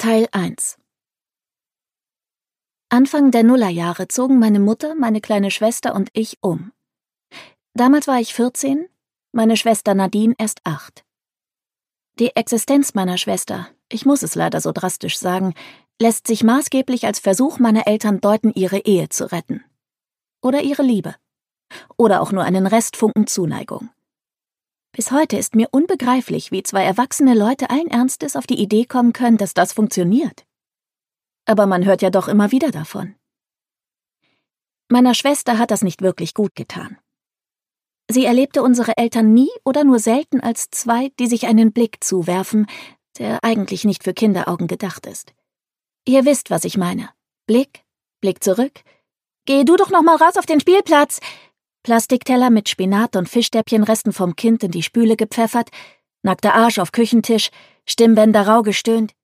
Teil 1. Anfang der Nullerjahre zogen meine Mutter, meine kleine Schwester und ich um. Damals war ich 14, meine Schwester Nadine erst 8. Die Existenz meiner Schwester, ich muss es leider so drastisch sagen, lässt sich maßgeblich als Versuch meiner Eltern deuten, ihre Ehe zu retten. Oder ihre Liebe. Oder auch nur einen Restfunken Zuneigung. Bis heute ist mir unbegreiflich, wie zwei erwachsene Leute allen Ernstes auf die Idee kommen können, dass das funktioniert. Aber man hört ja doch immer wieder davon. Meiner Schwester hat das nicht wirklich gut getan. Sie erlebte unsere Eltern nie oder nur selten als zwei, die sich einen Blick zuwerfen, der eigentlich nicht für Kinderaugen gedacht ist. Ihr wisst, was ich meine. Blick, Blick zurück. Geh du doch noch mal raus auf den Spielplatz! Plastikteller mit Spinat und Fischstäbchenresten vom Kind in die Spüle gepfeffert, nackter Arsch auf Küchentisch, Stimmbänder rau gestöhnt.